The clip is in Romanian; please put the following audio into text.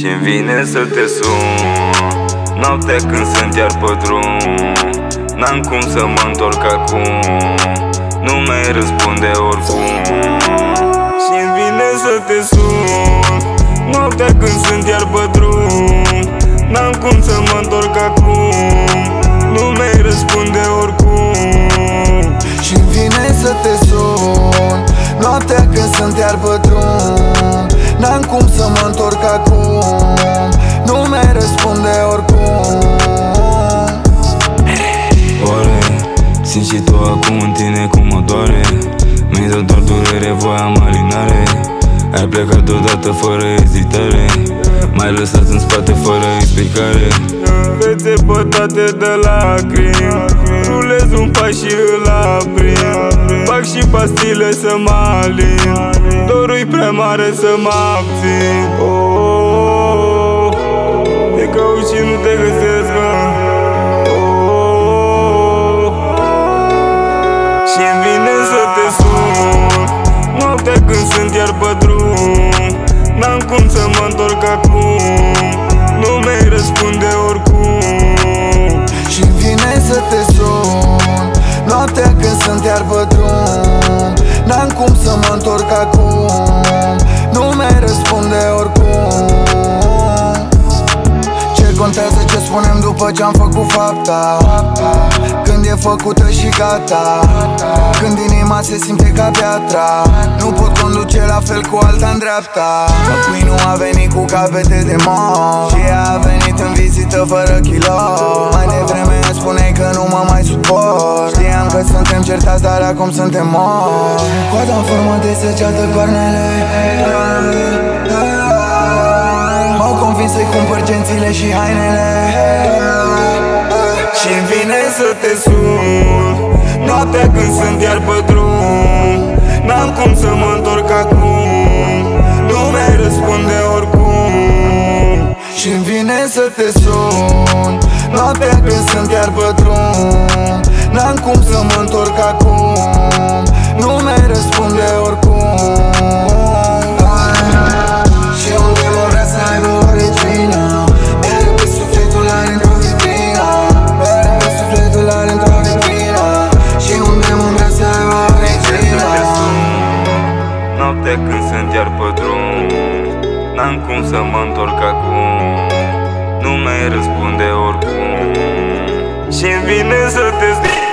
Și-mi vine să te sun noaptea când sunt iar pe drum. N-am cum să mă întorc acum, nu mai răspunde oricum. Și-mi vine să te sun noaptea când sunt iar pe drum. N-am cum să mă întorc acum, nu mai răspunde oricum. Și-mi vine să te sun noaptea când sunt iar pe drum. N-am cum să mă întorc acum, nu mai răspunde oricum. Oare simți și tu acum în tine cum mă doare? Mi-ai dat doar durere, voiam alinare. Ai plecat deodată fără ezitare, m-ai lăsat în spate fără explicare. Fețe pătate de lacrimi, rulez un pas și îl aprind. Fac și pastile să mă alin, dorul-i prea mare să mă abțin. Te caut și nu te găsesc, Și-mi vine să te sun noaptea când sunt iar pe drum. N-am cum să mă întorc acum, nu mai răspunde oricum. Și-mi vine să te sun noaptea când sunt iar pe drum. N-am cum să mă întorc acum, nu mai răspunde oricum. Ce contează ce spunem după ce-am făcut fapta? Când e făcută și gata, când inima se simte ca piatra. Nu pot conduce la fel cu alta în dreapta. McQueen nu a venit cu capete de mor și a venit în vizită fără kilo. Mai devreme îmi spuneai că nu mă mai suport. Știam că suntem certați, dar acum suntem morți. Coada în formă de săgeată, coarnele m-au convins să-i cumpăr gențile și hainele. Și-mi vine să te sun noaptea când sunt iar pe drum. N-am cum să mă întorc acum, nu mai răspunde oricum. Și-mi vine să te sun noaptea când sunt iar pe drum. N-am cum să mă întorc acum, nu mai răspunde oricum. Și unde mă vrea să aibă o regină, mi-a răpit sufletul are într-o vitrină, mi-a răpit sufletul are într-o vitrină. Și unde mă vrea să aibă o regină. Noaptea când sunt iar pe drum, n-am cum să mă întorc acum, nu mai răspunde oricum. Și-mi vine să te